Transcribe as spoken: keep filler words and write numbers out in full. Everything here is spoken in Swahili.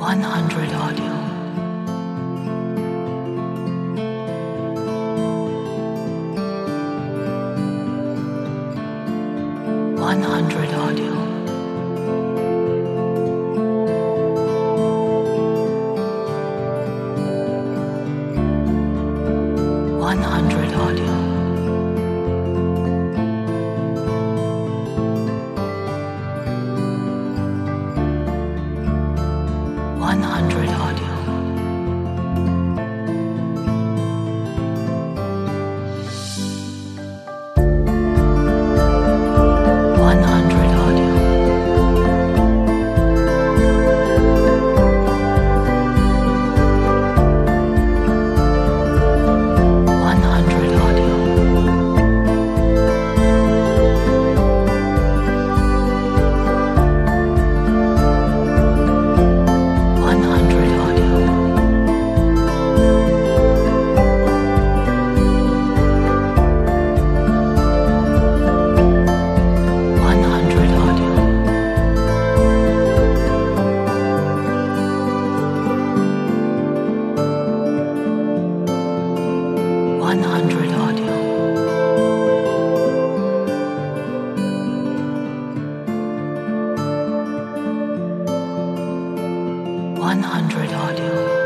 one hundred audio. one hundred audio. one hundred audio. one hundred audio. one hundred audio. one hundred audio. one hundred audio. one hundred audio. one hundred audio. one hundred audio.